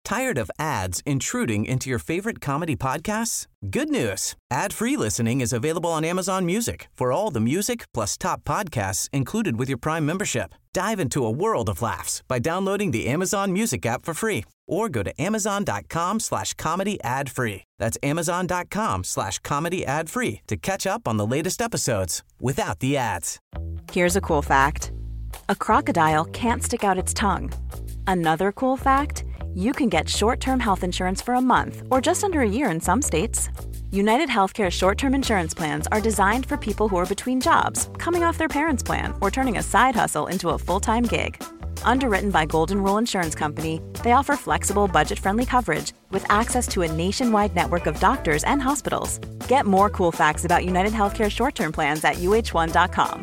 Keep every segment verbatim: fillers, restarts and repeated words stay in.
Tired of ads intruding into your favorite comedy podcasts? Good news. Ad-free listening is available on Amazon Music for all the music plus top podcasts included with your Prime membership. Dive into a world of laughs by downloading the Amazon Music app for free or go to amazon.com slash comedy ad free. That's amazon.com slash comedy ad free to catch up on the latest episodes without the ads. Here's a cool fact. A crocodile can't stick out its tongue. Another cool fact, you can get short-term health insurance for a month or just under a year in some states. United Healthcare short-term insurance plans are designed for people who are between jobs, coming off their parents' plan, or turning a side hustle into a full-time gig. Underwritten by Golden Rule Insurance Company, they offer flexible, budget-friendly coverage with access to a nationwide network of doctors and hospitals. Get more cool facts about United Healthcare short-term plans at U H one dot com.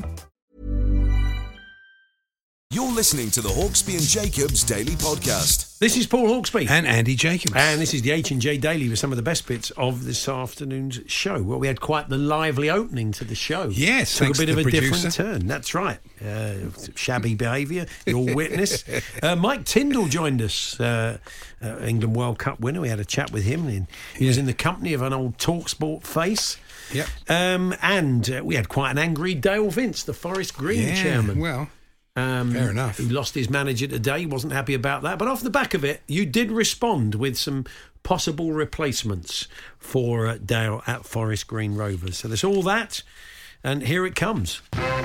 You're listening to the Hawksby and Jacobs Daily Podcast. This is Paul Hawksby. And Andy Jacobs. And this is the H and J Daily with some of the best bits of this afternoon's show. Well, we had quite the lively opening to the show. Yes, Took thanks a bit to of the a producer. different turn. That's right. Uh, shabby behaviour, your witness. Uh, Mike Tyndall joined us, uh, uh, England World Cup winner. We had a chat with him. And he was in the company of an old TalkSport face. Yep. Um, and uh, we had quite an angry Dale Vince, the Forest Green yeah, chairman. Well... Um, Fair enough. Who lost his manager today, wasn't happy about that. But off the back of it, you did respond with some possible replacements for uh, Dale at Forest Green Rovers. So there's all that, and here it comes.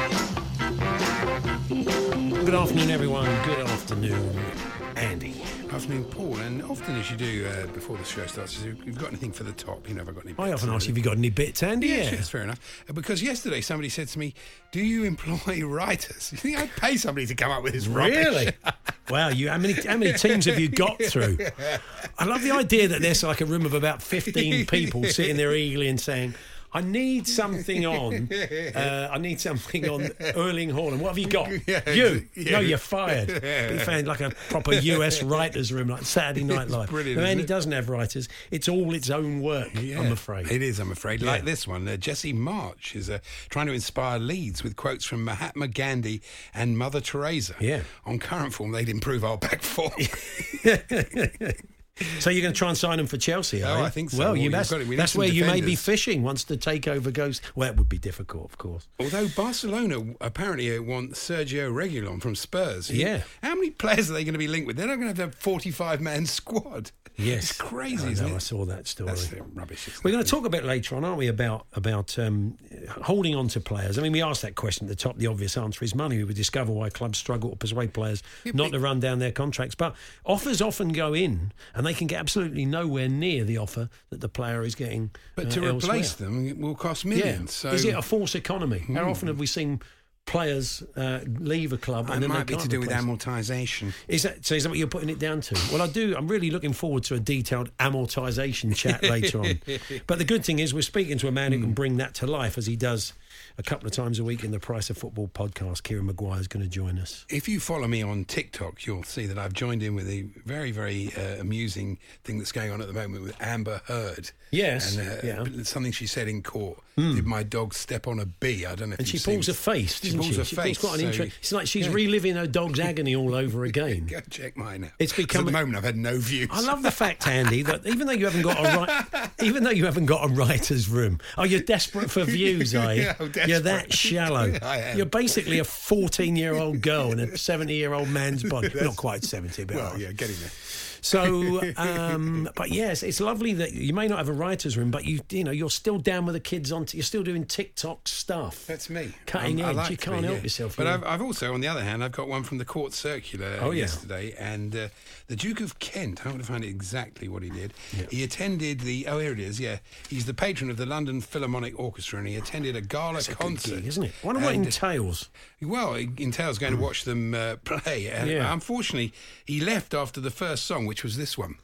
Good afternoon, everyone. Good afternoon, Andy. Afternoon, Paul. And often, as you do uh, before the show starts, if you've got anything for the top, you know, have I got any bits? I often ask you if you got any bits, Andy. Yeah, Yeah, sure, that's fair enough. Uh, Because yesterday somebody said to me, do you employ writers? You think I'd pay somebody to come up with this rubbish? Really? Wow, you how many how many teams have you got through? I love the idea that there's like a room of about fifteen people sitting there eagerly and saying, I need something on. Uh, I need something on Erling Haaland. What have you got? Yeah, you? yeah. No, you're fired. Yeah. You found like a proper U S writers' room, like Saturday Night It's Live. brilliant, No, isn't Andy it? doesn't have writers. It's all its own work. Yeah, I'm afraid. It is, I'm afraid. Yeah. Like this one, uh, Jesse March is uh, trying to inspire Leeds with quotes from Mahatma Gandhi and Mother Teresa. Yeah. On current form, they'd improve our back four. So you're going to try and sign him for Chelsea, are Oh, you? I think so. Well, Well, you you've must, got it. We need that's some where you may be defenders. fishing once the takeover goes. Well, it would be difficult, of course. Although Barcelona apparently want Sergio Reguilon from Spurs. Yeah. How many players are they going to be linked with? They're not going to have a forty-five man squad. Yes. It's crazy, I isn't know, it? I saw that story. That's uh, rubbish. isn't We're it? going to talk a bit later on, aren't we, about about um, holding on to players. I mean, we asked that question at the top. The obvious answer is money. We would discover why clubs struggle to persuade players Yeah, not but- to run down their contracts. But offers often go in, and they can get absolutely nowhere near the offer that the player is getting. But uh, to elsewhere. replace them, it will cost yeah. millions. So Is it a false economy? How Hmm. often have we seen players uh, leave a club and it then might they be can't to do with replace them? amortisation. Is that so? Is that what you're putting it down to? Well, I do. I'm really looking forward to a detailed amortisation chat later on. But the good thing is, we're speaking to a man who can bring that to life, as he does a couple of times a week in the Price of Football podcast. Kieran Maguire is going to join us. If you follow me on TikTok, you'll see that I've joined in with a very, very uh, amusing thing that's going on at the moment with Amber Heard. Yes, And uh, yeah. something she said in court. Did my dog step on a bee? I don't know if And she you've pulls seen a face, She doesn't pulls she? a She face. pulls quite an so- interest. It's like she's Yeah. reliving her dog's agony all over again. Go check mine out. It's 'Cause become- at the moment I've had no views. I love the fact, Andy, that even though you haven't got a right, even though you haven't got a writer's room, oh, you're desperate for views, are you? Yeah, I'm desperate. You're that shallow. I am. You're basically a fourteen-year-old girl in a seventy-year-old man's body. Not quite seventy, but Well, yeah, getting there. So, um, but yes, it's lovely that you may not have a writer's room, but you, you know, you're still down with the kids on. T- you're still doing TikTok stuff. That's me. Cutting I'm- I edge. like You to can't be, help yeah. yourself. But you I've, know. I've also, on the other hand, I've got one from the Court Circular Oh, yeah. yesterday, and uh, the Duke of Kent. I'm going to find exactly what he did. He attended the. Oh, here it is. Yeah, he's the patron of the London Philharmonic Orchestra, and he attended a gala It's a good concert, gig, isn't it? I wonder what And, uh, entails. Well, it entails going to watch them uh, play. And Yeah. unfortunately, he left after the first song, which was this one.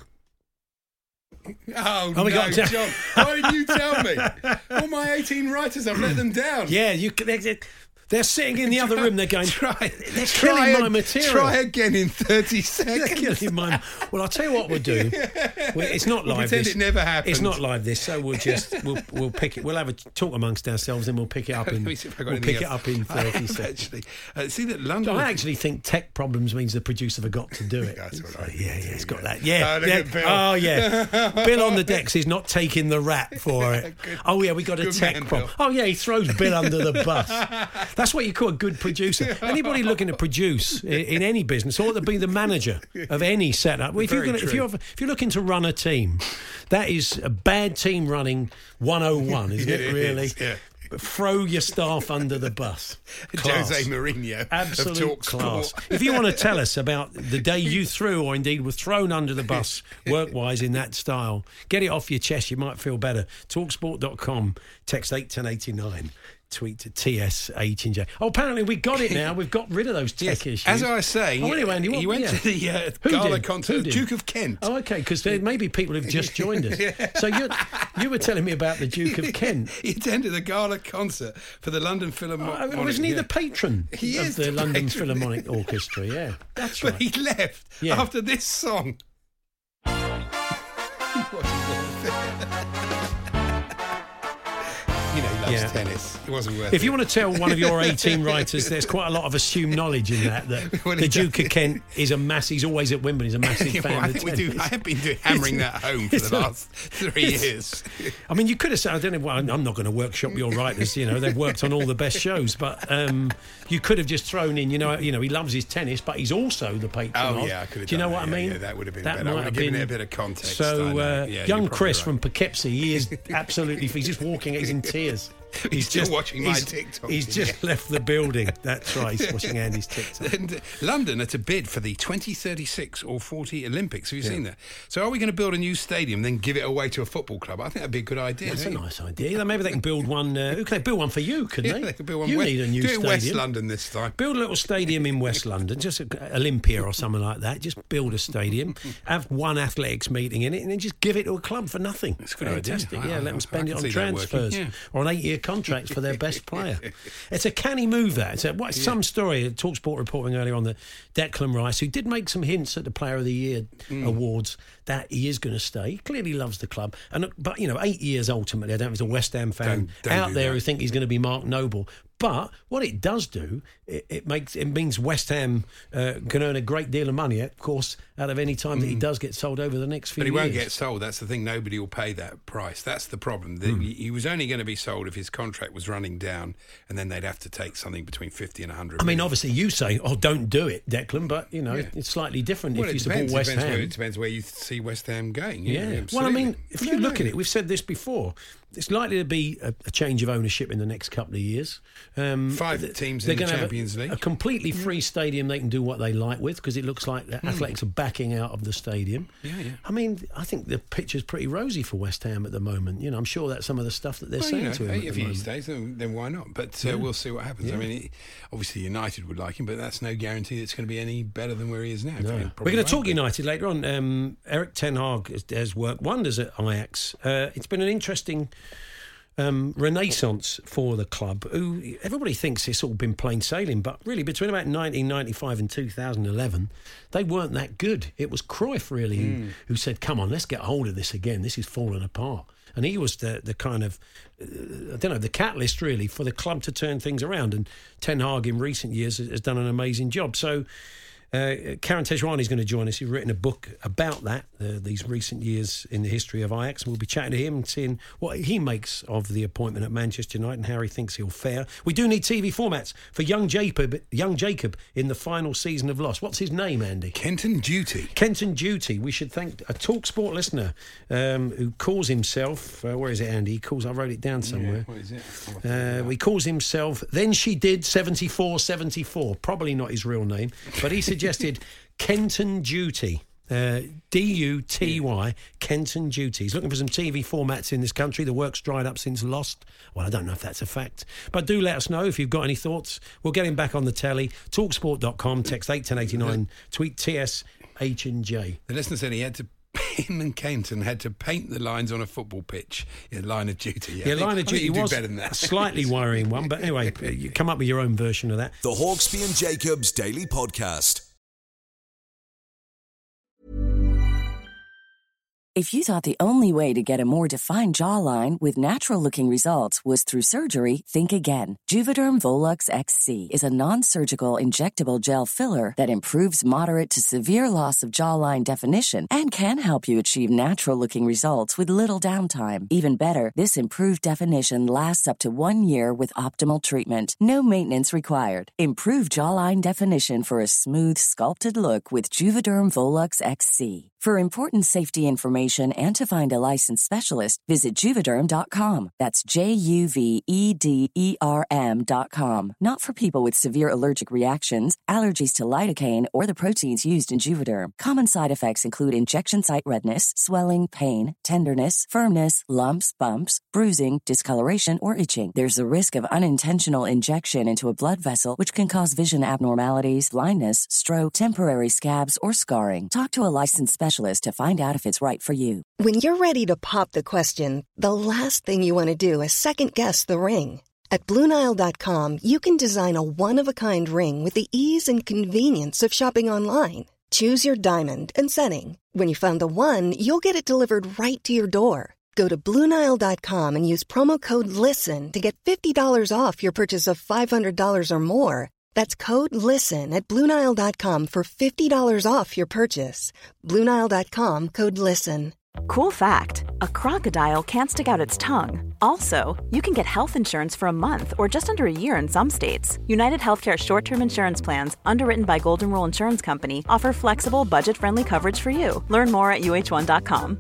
Oh, Oh, no, we got to- John. Why didn't you tell me? All my eighteen writers, I've let them down. Yeah, you. c- They're sitting in the other room. They're going, try, they're try killing my a- material. Try again in thirty They're seconds. killing my. Well, I'll tell you what we'll do. Well, it's not We'll live. pretend this. it never happened. It's not live. This, so we'll just we'll we'll pick it. We'll have a talk amongst ourselves, and we'll pick it up in. Let me see if I got We'll anything pick it else. up in I thirty have seconds. Actually, uh, see that London. I actually think tech problems means the producer forgot to do it. That's what I yeah, think yeah, it's too, got yeah. that. Yeah, Oh, look yeah. at Bill. Oh, yeah. Bill on the decks is not taking the rap for it. Good- oh, yeah, we got a good tech man, problem. Bill. Oh, yeah, he throws Bill under the bus. That's what you call a good producer. Anybody looking to produce in, in any business ought to be the manager of any setup. Well, if you're Very gonna, if true. you're if you're looking to run a team, that is a bad team running one oh one, isn't it? It Really. is, yeah. Throw your staff under the bus. Class. Jose Mourinho Absolute of Talk class. Sport. If you want to tell us about the day you threw or indeed were thrown under the bus work-wise in that style, get it off your chest. You might feel better. talksport dot com, text eight ten eighty-nine. Tweet to T S H and J. Oh, apparently we got it now. We've got rid of those tech Yes, issues. as I was saying, Oh, anyway, Andy, what- he went yeah. to the uh, Who gala did? concert Who of did? Duke of Kent. Oh, okay, because there may be people who've just joined us. So you you were telling me about the Duke of Kent. He attended the gala concert for the London Philharmonic. Oh, wasn't he yeah. the patron He of is the the London patron. Philharmonic Orchestra? Yeah, that's But right. he left Yeah. after this song. You know, he loves Yeah. tennis. It wasn't worth If it. you want to tell one of your A-team writers, there's quite a lot of assumed knowledge in that. That Well, the he Duke does. of Kent is a mass. He's always at Wimbledon. He's a massive Well, fan I of think we do. tennis. I have been doing, hammering that home for It's the a- last three years. I mean, you could have said, I don't know, well, I'm not going to workshop your writers, you know, they've worked on all the best shows, but um, you could have just thrown in, you know, you know, he loves his tennis, but he's also the patron Oh, of. yeah, I could have Do you know done what that, I yeah, mean? yeah, that would have been That better. I might would have have given been- it a bit of context. I So, know. uh, Yeah, you're young probably Chris right. from Poughkeepsie, he is absolutely, he's just walking, he's in tears. He's still watching my he's- TikTok, He's yeah. just left the building. That's right, he's watching Andy's TikTok. And uh, London are to bid for the twenty thirty-six or forty Olympics. Have you seen that? So are we going to build a new stadium, then give it away to a football club? I think that'd be a good idea. That's a don't you? nice idea. Maybe they can build one. Uh, who can they build one for you? Couldn't Yeah, they? they could build one. You West, need a new do it in stadium. West London this time. Build a little stadium in West London, just a, Olympia or something like that. Just build a stadium, have one athletics meeting in it, and then just give it to a club for nothing. That's a good idea. Fantastic. I- Yeah, I- let them I spend it can on see that working, transfers yeah. or on eight-year contracts for their best player. It's a canny move. That it's a, what, some story. Talksport reporting earlier on that Declan Rice, who did make some hints at the Player of the Year Mm. awards, that he is going to stay. He clearly loves the club, and but you know, eight years ultimately. I don't know if he's a West Ham fan Don't- don't out do there that. who think he's going to be Mark Noble. But what it does do, it, it makes it means West Ham uh, can earn a great deal of money, of course, out of any time that he does get sold over the next few Mm. But he years. won't get sold. That's the thing. Nobody will pay that price. That's the problem. The, Hmm. he, he was only going to be sold if his contract was running down, and then they'd have to take something between fifty and a hundred. I mean, obviously, you say, "Oh, don't do it, Declan," but you know, Yeah. it's slightly different well, if it you support depends. West it, depends Ham. where, it depends where you see West Ham going. Yeah. Yeah, Well, I mean, absolutely. if you No, look no. at it, we've said this before. It's likely to be a, a change of ownership in the next couple of years. Um, Five th- teams they're in the gonna have Champions a, League. A completely free stadium they can do what they like with because it looks like the Athletics are backing out of the stadium. Hmm. Yeah, yeah. I mean, I think the picture's pretty rosy for West Ham at the moment. You know, I'm sure that's some of the stuff that they're Well, saying you know, to him. hey, at if the he moment. stays, then, then why not? But uh, we'll see what happens. I mean, it, obviously United would like him, but that's no guarantee it's going to be any better than where he is now. No. It We're probably going to talk won't be. United later on. Um, Eric Ten Hag has, has worked wonders at Ajax. Uh, it's been an interesting um, renaissance for the club, who everybody thinks it's all been plain sailing, but really between about nineteen ninety-five and two thousand eleven, they weren't that good. It was Cruyff really Mm. who, who said, come on, let's get hold of this again. This is falling apart. And he was the, the kind of, uh, I don't know, the catalyst really for the club to turn things around. And Ten Hag in recent years has, has done an amazing job. So Uh, Karen Tejwani is going to join us. He's written a book about that, uh, these recent years in the history of Ajax. We'll be chatting to him and seeing what he makes of the appointment at Manchester United and how he thinks he'll fare. We do need T V formats for young Jacob, young Jacob in the final season of Lost. What's his name, Andy? Kenton Duty. Kenton Duty. We should thank a TalkSport listener um, who calls himself, uh, where is it, Andy? He calls, I wrote it down somewhere. Yeah, what is it? Uh, he calls himself Then She Did seventy-four seventy-four. Probably not his real name, but he suggested Kenton Duty. Uh, D U T Y, Kenton Duty. He's looking for some T V formats in this country. The work's dried up since Lost. Well, I don't know if that's a fact. But do let us know if you've got any thoughts. We'll get him back on the telly. talksport dot com, text eight ten eighty-nine, tweet T S H and J. The listener said he had to him and Kenton had to paint the lines on a football pitch in Line of Duty. Yeah, Yeah, I think- Line I of think Duty you do was better than that. a slightly worrying one, but anyway, you come up with your own version of that. The Hawksby and Jacobs Daily Podcast. If you thought the only way to get a more defined jawline with natural-looking results was through surgery, think again. Juvederm Volux X C is a non-surgical injectable gel filler that improves moderate to severe loss of jawline definition and can help you achieve natural-looking results with little downtime. Even better, this improved definition lasts up to one year with optimal treatment. No maintenance required. Improve jawline definition for a smooth, sculpted look with Juvederm Volux X C. For important safety information and to find a licensed specialist, visit Juvederm dot com. That's J U V E D E R M dot com. Not for people with severe allergic reactions, allergies to lidocaine, or the proteins used in Juvederm. Common side effects include injection site redness, swelling, pain, tenderness, firmness, lumps, bumps, bruising, discoloration, or itching. There's a risk of unintentional injection into a blood vessel, which can cause vision abnormalities, blindness, stroke, temporary scabs, or scarring. Talk to a licensed specialist to find out if it's right for you. When you're ready to pop the question, the last thing you want to do is second-guess the ring. At Blue Nile dot com, you can design a one-of-a-kind ring with the ease and convenience of shopping online. Choose your diamond and setting. When you find the one, you'll get it delivered right to your door. Go to Blue Nile dot com and use promo code LISTEN to get fifty dollars off your purchase of five hundred dollars or more. That's code LISTEN at Blue Nile dot com for fifty dollars off your purchase. Blue Nile dot com, code LISTEN. Cool fact, a crocodile can't stick out its tongue. Also, you can get health insurance for a month or just under a year in some states. United Healthcare short-term insurance plans, underwritten by Golden Rule Insurance Company, offer flexible, budget-friendly coverage for you. Learn more at U H one dot com.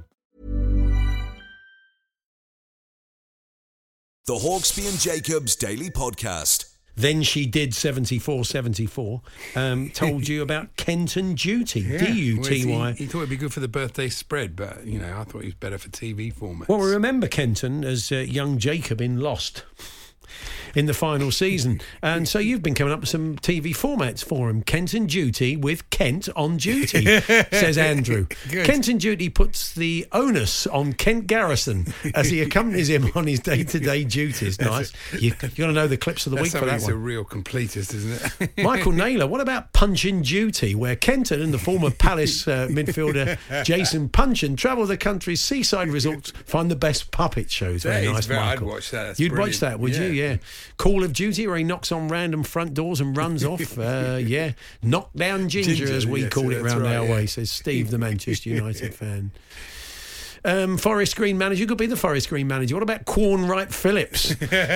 The Hawksby and Jacobs Daily Podcast. Then She Did seventy-four seventy-four, um, told you about Kenton Duty, Yeah, D U T Y. whereas He, he thought it'd be good for the birthday spread, but, you know, I thought he was better for T V formats. Well, we remember Kenton as uh, young Jacob in Lost in the final season. And so you've been coming up with some T V formats for him. Kenton Duty with Kent on duty, says Andrew. Good. Kenton Duty puts the onus on Kent Garrison as he accompanies him on his day-to-day duties. Nice. You, you got to know the clips of the That's week for somebody that who's a one. real completist, isn't it? Michael Naylor, what about Punchin' Duty, where Kenton and the former Palace uh, midfielder Jason Punchin travel the country's seaside resorts, find the best puppet shows? That Very is nice, very- I'd Michael. watch that. That's You'd watch brilliant. that, would you? Yeah. Yeah. Call of Duty, where he knocks on random front doors and runs off. Uh, yeah. Knockdown Ginger, Ginger, as we yes, call it that's round right, our yeah. way, says Steve, the Manchester United fan. Um, Forest Green manager, you could be the Forest Green manager. What about Quorn Wright Phillips?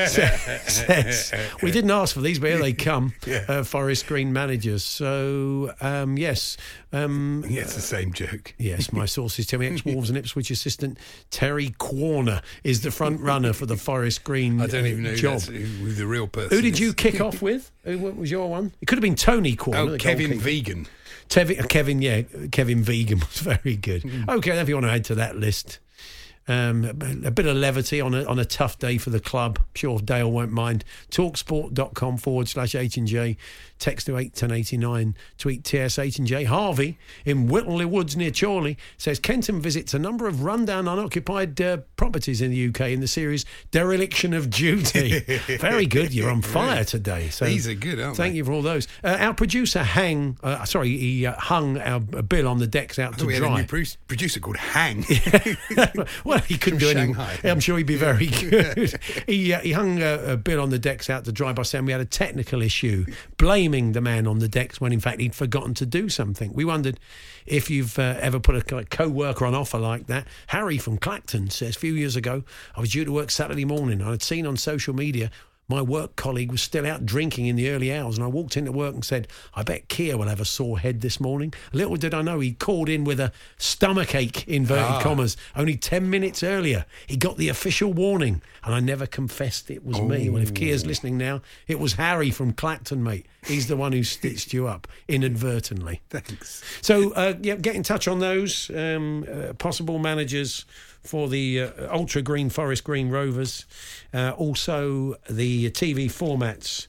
Says, we didn't ask for these, but here they come. Uh, Forest Green managers. So, um, yes. Um, Yeah, it's the same joke. Yes, my sources tell me ex-Wolves and Ipswich assistant Terry Quorner is the front runner for the Forest Green I don't even know uh, who, job. that's, who the real person Who did is. you kick off with? Who what was your one? It could have been Tony Quorner. Oh, the Kevin goalkeeper. Vegan. Tevi- Kevin, yeah, Kevin Vegan was very good. Mm. Okay, if you want to add to that list. Um, a, a bit of levity on a, on a tough day for the club. I'm sure Dale won't mind. Talksport.com forward slash H and J. Text to eight ten eighty-nine. Tweet T S H and J. Harvey in Whittley Woods near Chorley says Kenton visits a number of rundown unoccupied uh, properties in the U K in the series Dereliction of Duty. Very good. You're on fire today. So These are good, aren't thank they? you for all those. Uh, our producer hang, uh, sorry, he uh, hung our bill on the decks out I to thought we had a dry. new pro- producer called Hang. Well, he couldn't From do anything. Shanghai. I'm sure he'd be very good. he uh, he hung a, a bill on the decks out to dry by saying we had a technical issue, blaming the man on the decks when in fact he'd forgotten to do something. We wondered if you've uh, ever put a co- co-worker on offer like that. Harry from Clacton says, a few years ago, I was due to work Saturday morning. I had seen on social media my work colleague was still out drinking in the early hours, and I walked into work and said, I bet Keir will have a sore head this morning. Little did I know he'd called in with a stomachache, inverted Ah. commas, only ten minutes earlier. He got the official warning, and I never confessed it was me. Well, if Keir's listening now, it was Harry from Clacton, mate. He's the one who stitched you up inadvertently. Thanks. So, uh, yeah, get in touch on those um, uh, possible managers for the uh, Ultra Green Forest Green Rovers. Uh, also, the T V formats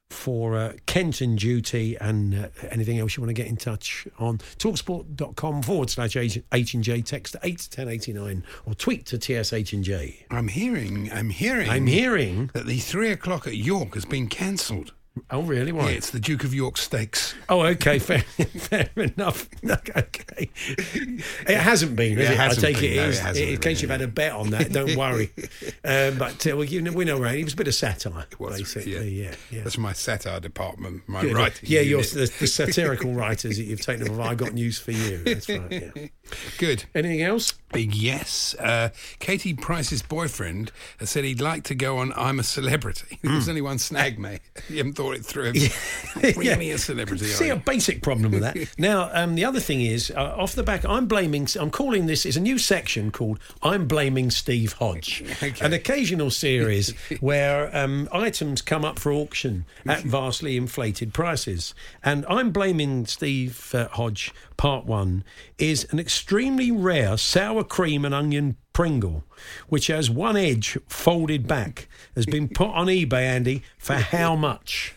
for uh, Kenton duty and uh, anything else you want to get in touch on talksport.com forward slash H and J, text to eight to ten eighty-nine or tweet to T S H and J. I'm hearing, I'm hearing... I'm hearing... that the three o'clock at York has been cancelled. Oh, really? Why? Yeah, it's the Duke of York Stakes. Oh, okay, fair, fair enough. Okay. It hasn't been, has It it? hasn't I take been, it no, is. it hasn't In been, case you've yeah. had a bet on that, don't worry. um, but uh, well, you know, we know, right? It was a bit of satire, It was, basically. Yeah, yeah. That's my satire department, my Good. writing Yeah, you're unit. the, the satirical writers that you've taken over. I got news for you. That's right. Yeah. Good. Anything else? Yes. Uh, Katie Price's boyfriend has said he'd like to go on I'm a Celebrity. There's only one snag, mate. You haven't thought it through. Really a celebrity, See are a you? basic problem with that. Now, um, the other thing is, uh, off the back, I'm blaming, I'm calling this, it's a new section called I'm Blaming Steve Hodge. Okay. An occasional series where um, items come up for auction at vastly inflated prices. And I'm Blaming Steve uh, Hodge, part one, is an extremely rare sour cream and onion Pringle, which has one edge folded back, has been put on eBay, Andy, for how much?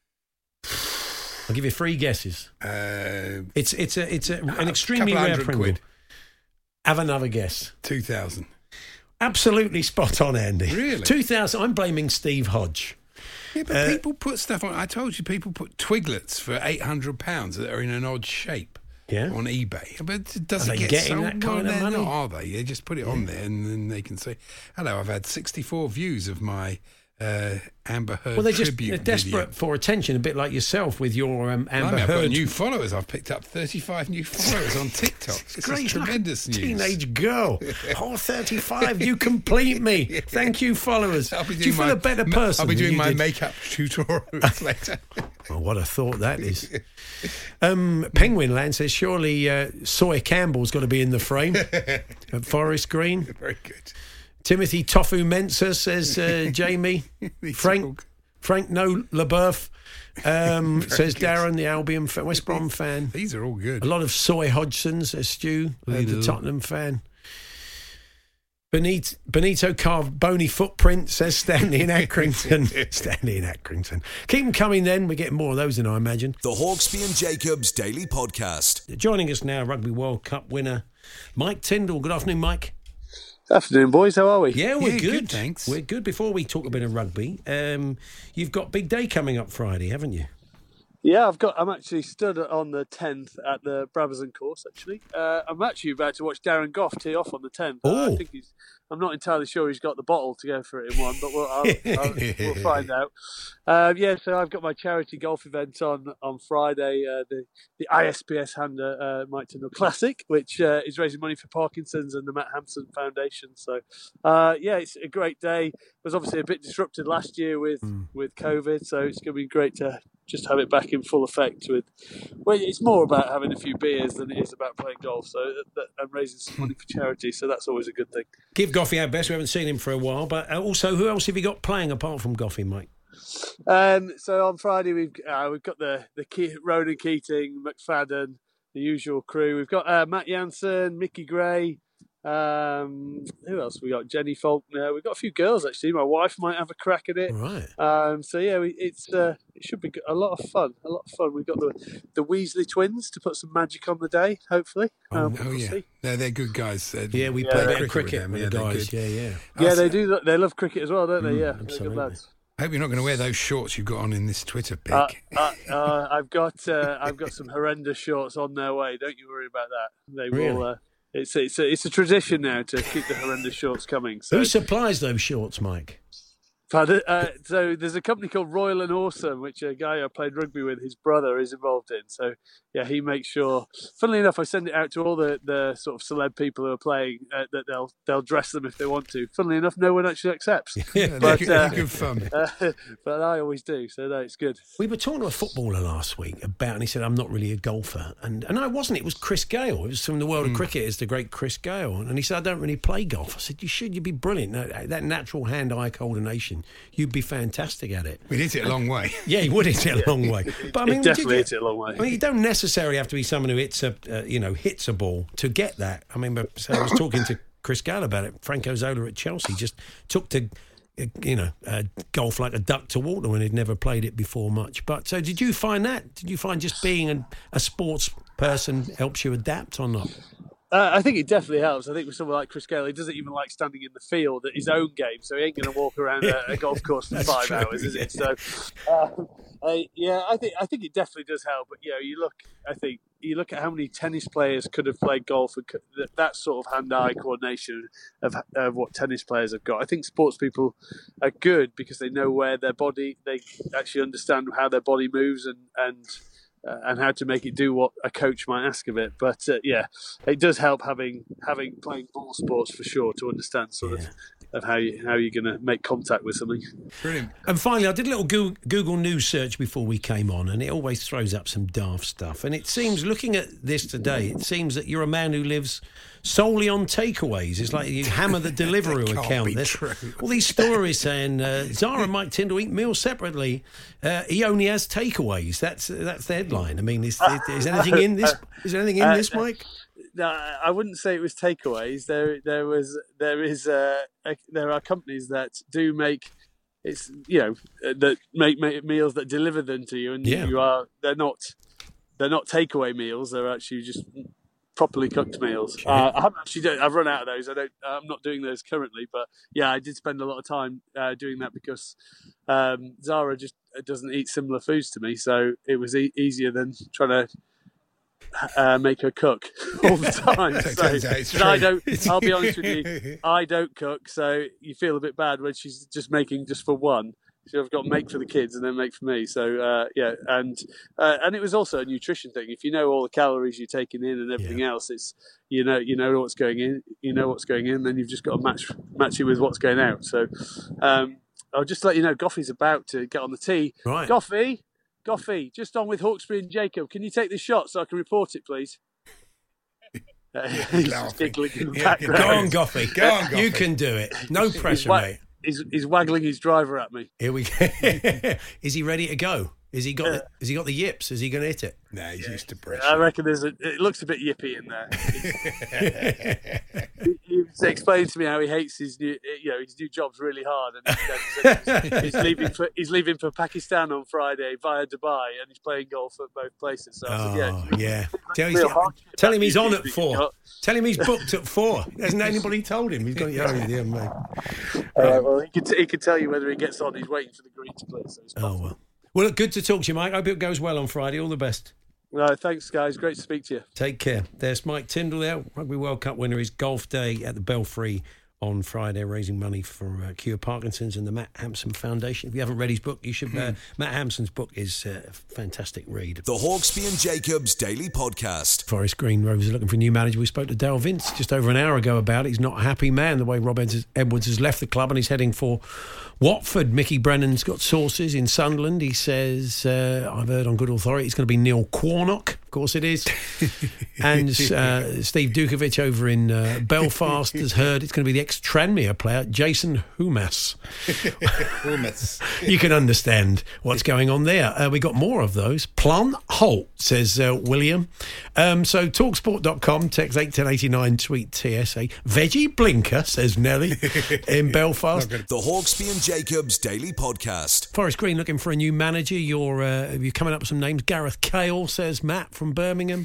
I'll give you three guesses. Uh, It's it's a it's a, an a extremely couple rare hundred Pringle. quid. Have another guess. two thousand. Absolutely spot on, Andy. Really? Two thousand. I'm blaming Steve Hodge. Yeah, but Uh, people put stuff on. I told you, people put Twiglets for eight hundred pounds that are in an odd shape. Yeah. On eBay, but it doesn't Are they get getting sold. that kind well, of they're money? not, are they? They just put it on there, and then they can say, "Hello, I've had sixty-four views of my uh, Amber Heard Well, they're just tribute they're desperate video." for attention, a bit like yourself with your um, Amber Blimey, I've got Heard. new followers. I've picked up thirty-five new followers on TikTok. This Great, is like a tremendous news. teenage girl. Oh, thirty-five, you complete me. Thank you, followers. I'll be Do you doing feel my- a better ma- person? I'll be than doing you my did? makeup tutorials later. Oh, what a thought that is. Um, Penguin Land says, surely uh, Soy Campbell's got to be in the frame at Forest Green. Very good. Timothy Tofu Mensa says, uh, Jamie. These are all Frank good. Frank No LaBeouf um, says, good. Darren, the Albion fan, West Brom fan. These are all good. A lot of Soy Hodgson, says Stu, uh, the Little. Tottenham fan. Benito, Benito carved bony footprint, says Stanley in Accrington. Stanley in Accrington. Keep them coming then. We're getting more of those in, I imagine. The Hawksby and Jacobs Daily Podcast. Joining us now, Rugby World Cup winner, Mike Tyndall. Good afternoon, Mike. Afternoon, boys. How are we? Yeah, we're Yeah, good. good, thanks. We're good. Before we talk a bit of rugby, um, you've got big day coming up Friday, haven't you? Yeah, I've got. I'm actually stood on the tenth at the Brabazon course. Actually, uh, I'm actually about to watch Darren Goff tee off on the tenth. Oh. I think he's. I'm not entirely sure he's got the bottle to go for it in one, but we'll, I'll, I'll, we'll find out. Um, yeah, so I've got my charity golf event on on Friday, uh, the the I S P S Hander uh, Mike Tyndall Classic, which uh, is raising money for Parkinson's and the Matt Hampson Foundation. So, uh, yeah, it's a great day. It was obviously a bit disrupted last year with Mm. with COVID, so it's going to be great to just have it back in full effect. With well, it's more about having a few beers than it is about playing golf. So that, that, and raising some money for charity. So that's always a good thing. Give Goffey our best. We haven't seen him for a while. But uh, also, who else have you got playing apart from Goffey, Mike? Um, so on Friday we've uh, we've got the the Ke- Ronan Keating, McFadden, the usual crew. We've got uh, Matt Jansen, Mickey Gray. Um, who else? We got Jenny Faulkner. We've got a few girls actually. My wife might have a crack at it. Right. Um, so yeah, we, it's uh, it should be good- a lot of fun. A lot of fun. We've got the the Weasley twins to put some magic on the day. Hopefully. Um, Oh we'll yeah, see. they're, they're good guys. They're- Yeah, we Yeah, play a they're bit of cricket them. with Yeah, the they're guys. good. Yeah, yeah. Yeah, I'll they say- do. They love cricket as well, don't they? Yeah, they're absolutely. good lads. I hope you're not going to wear those shorts you've got on in this Twitter pic. Uh, uh, uh, I've got uh, I've got some horrendous shorts on their way. Don't you worry about that. They Really? will. Uh, it's it's a, it's a tradition now to keep the horrendous shorts coming. So, Who supplies those shorts, Mike? But, uh, so there's a company called Royal and Awesome, which a guy I played rugby with, his brother, is involved in. So yeah, he makes sure. Funnily enough, I send it out to all the, the sort of celeb people who are playing uh, that they'll they'll dress them if they want to. Funnily enough, no one actually accepts. Yeah, they're, but, good, uh, they're good fun. Uh, but I always do. So no, it's good. We were talking to a footballer last week about, and he said, I'm not really a golfer. And and I wasn't. It was Chris Gale. It was from the world of cricket. It's the great Chris Gale. And he said, I don't really play golf. I said, you should. You'd be brilliant. That, that natural hand-eye coordination, you'd be fantastic at it. We hit it a long way. Yeah, he would hit it a long way. But I mean, it definitely did hits it a long way. I mean, you don't necessarily have to be someone who hits a, uh, you know, hits a ball to get that. I mean, but, so I was talking to Chris Gale about it. Franco Zola at Chelsea just took to you know, uh, golf like a duck to water when he'd never played it before much. But so did you find that? Did you find just being a, a sports person helps you adapt or not? Uh, I think it definitely helps. I think with someone like Chris Gayle, he doesn't even like standing in the field at his own game, so he ain't going to walk around a, a golf course for five true, hours, is it? So, uh, uh, yeah, I think I think it definitely does help. But you know, you look, I think you look at how many tennis players could have played golf, and could, that, that sort of hand-eye coordination of, of what tennis players have got. I think sports people are good because they know where their body, they actually understand how their body moves and and. Uh, and how to make it do what a coach might ask of it. But uh, yeah, it does help having having playing ball sports for sure to understand sort yeah. of of how you how you're going to make contact with something. Brilliant. And finally, I did a little Google, Google News search before we came on, and it always throws up some daft stuff. And it seems, looking at this today, it seems that you're a man who lives solely on takeaways. It's like you hammer the Deliveroo That can't account. be There's true. all these stories saying uh, Zara and Mike Tyndall eat meals separately. Uh, he only has takeaways. That's that's the headline. I mean, is, is anything in this? Is there anything in this, Mike? No, I wouldn't say it was takeaways. There, there was, there is, uh, a, there are companies that do make, it's you know, that make, make meals that deliver them to you, and yeah. you are they're not, they're not takeaway meals. They're actually just properly cooked meals. Sure. Uh, I haven't actually done, I've run out of those. I don't. I'm not doing those currently, but yeah, I did spend a lot of time uh, doing that because um, Zara just doesn't eat similar foods to me, so it was e- easier than trying to. Uh, make her cook all the time. So, so I don't. I'll be honest with you. I don't cook, so you feel a bit bad when she's just making just for one. So I've got to make for the kids and then make for me. So uh, yeah, and uh, and it was also a nutrition thing. If you know all the calories you're taking in and everything yeah. else, it's you know you know what's going in. You know what's going in. Then you've just got to match match it with what's going out. So um, I'll just let you know. Goffy's about to get on the tee. Right, Goffy. Goffy, just on with Hawkesbury and Jacob. Can you take this shot so I can report it, please? Uh, he's just giggling in the Yeah, background. Go on, Goffy. Go on, Goffy. You can do it. No pressure, he's, wa- mate. He's, he's waggling his driver at me. Here we go. Is he ready to go? Is he got? Yeah. The, has he got the yips? Is he going to hit it? Nah, he's used to pressure. I reckon there's a. It looks a bit yippy in there. he, he was explaining to me how he hates his new, you know, his new job's really hard, and he's, he's leaving for he's leaving for Pakistan on Friday via Dubai, and he's playing golf at both places. So I said, Oh, yeah, yeah. Tell, real he's, hardship tell him that he's on you at think four. you got. Tell him he's booked at four. Hasn't anybody told him? He's got yeah, yeah, mate. Uh, well, he can, t- he can tell you whether he gets on. He's waiting for the green to clear. So he's Oh, well. Well, look, good to talk to you, Mike. Hope it goes well on Friday. All the best. No, thanks, guys. Great to speak to you. Take care. There's Mike Tyndall there, Rugby World Cup winner. His golf day at the Belfry on Friday, raising money for uh, Cure Parkinson's and the Matt Hampson Foundation. If you haven't read his book, you should. Uh, Matt Hampson's book is uh, a fantastic read. The Hawksbee and Jacobs Daily Podcast. Forest Green Rovers are looking for a new manager. We spoke to Dale Vince just over an hour ago about it. He's not a happy man the way Rob Edwards has left the club, and he's heading for Watford. Mickey Brennan's got sources in Sunderland. He says, uh, I've heard on good authority, it's going to be Neil Cornock. Of course it is. And uh, Steve Dukovic over in uh, Belfast has heard it's going to be the ex-Tranmere player, Jason Humas. Humas. You can understand what's going on there. Uh, we got more of those. Plum Holt, says uh, William. Um, so talksport dot com, text eight ten eighty-nine, tweet T S A. Veggie Blinker, says Nelly in Belfast. The Hawksbee and Jacobs Daily Podcast. Forest Green looking for a new manager. You're uh, you're coming up with some names. Gareth Cale, says Matt from Birmingham.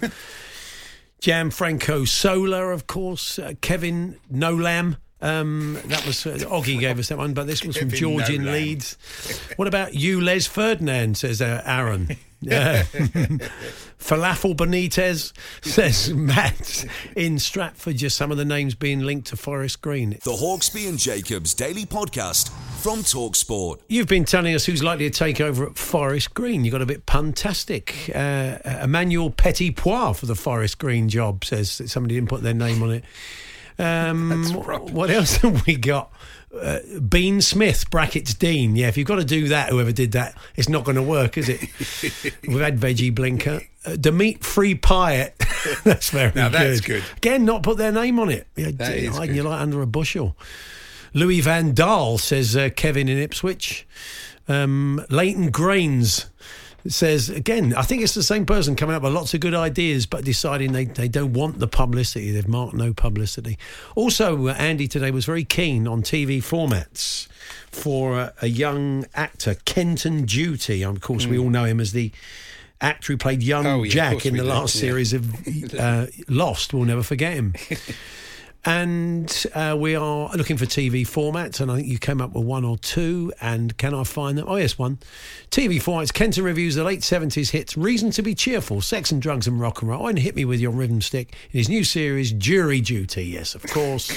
Gianfranco Sola, of course. Uh, Kevin Nolam. Um, that was uh, Oggy gave us that one, but this was from Kevin George in Nolan. Leeds. What about you, Les Ferdinand? Says uh, Aaron. Uh, Falafel Benitez, says Matt in Stratford. Just some of the names being linked to Forest Green. The Hawksbee and Jacobs Daily Podcast from TalkSport. You've been telling us who's likely to take over at Forest Green. You got a bit puntastic. Uh, Emmanuel Petitpois for the Forest Green job, says that somebody didn't put their name on it. Um, what else have we got? Uh, Bean Smith, brackets Dean. Yeah, if you've got to do that, whoever did that, it's not going to work, is it? We've had Veggie Blinker. Uh, the Meat Free Pie. That's very now good. that's good. Again, not put their name on it. Yeah, That is hiding good. your light under a bushel. Louis Van Dahl, says uh, Kevin in Ipswich. Um, Leighton Grains says, again, I think it's the same person coming up with lots of good ideas, but deciding they, they don't want the publicity. They've marked no publicity. Also, uh, Andy today was very keen on T V formats for uh, a young actor, Kenton Duty. Of course, mm. we all know him as the actor who played young oh, yeah, Jack in the did, last yeah. series of uh, Lost. We'll never forget him. And uh, we are looking for T V formats, and I think you came up with one or two. And can I find them? Oh, yes, one. T V formats. Kenton reviews the late seventies hits Reason to be Cheerful, Sex and Drugs and Rock and Roll, and Hit Me With Your Rhythm Stick in his new series, Jury Duty. Yes, of course.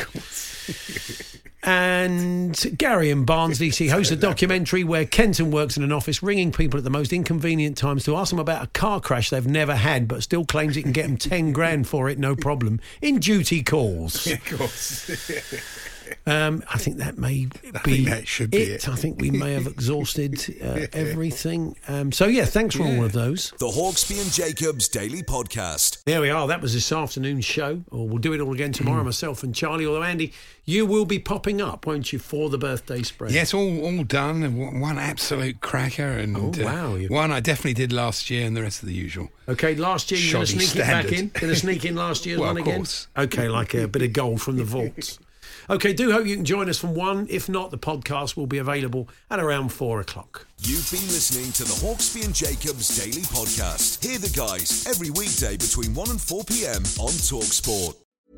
And Gary and Barnsley, he hosts a documentary where Kenton works in an office ringing people at the most inconvenient times to ask them about a car crash they've never had, but still claims he can get them ten grand for it, no problem, in duty calls. Yeah, of course. Um, I think that may I be think that should be it. it. I think we may have exhausted uh, everything. Um, so, yeah, thanks for Yeah. all of those. The Hawksby and Jacobs Daily Podcast. There we are. That was this afternoon's show. Or we'll do it all again tomorrow, myself and Charlie. Although, Andy, you will be popping up, won't you, for the birthday spread? Yes, all all done. and One absolute cracker, and Oh, wow. uh, one I definitely did last year, and the rest of the usual. Okay, last year you're going to Shoddy sneak it back standard. in? Going to sneak in last year's Well, one of again? course. Okay, like a bit of gold from the vaults. Okay, do hope you can join us from one. If not, the podcast will be available at around four o'clock. You've been listening to the Hawksby and Jacobs Daily Podcast. Hear the guys every weekday between one and four p.m. on TalkSport.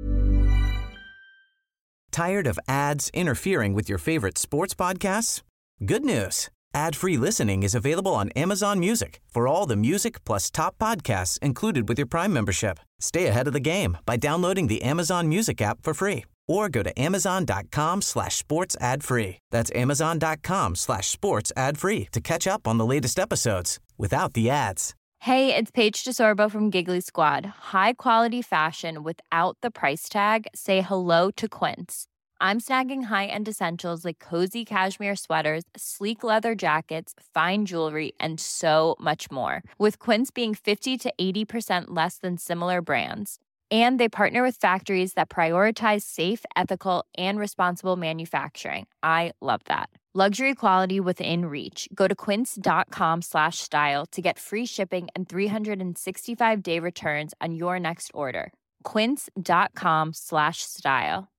Tired of ads interfering with your favorite sports podcasts? Good news. Ad-free listening is available on Amazon Music for all the music plus top podcasts included with your Prime membership. Stay ahead of the game by downloading the Amazon Music app for free or go to amazon.com slash sports ad free. That's amazon.com slash sports ad free to catch up on the latest episodes without the ads. Hey, it's Paige DeSorbo from Giggly Squad. High quality fashion without the price tag. Say hello to Quince. I'm snagging high-end essentials like cozy cashmere sweaters, sleek leather jackets, fine jewelry, and so much more. With Quince being fifty to eighty percent less than similar brands. And they partner with factories that prioritize safe, ethical, and responsible manufacturing. I love that. Luxury quality within reach. Go to quince.com slash style to get free shipping and three sixty-five day returns on your next order. Quince.com slash style.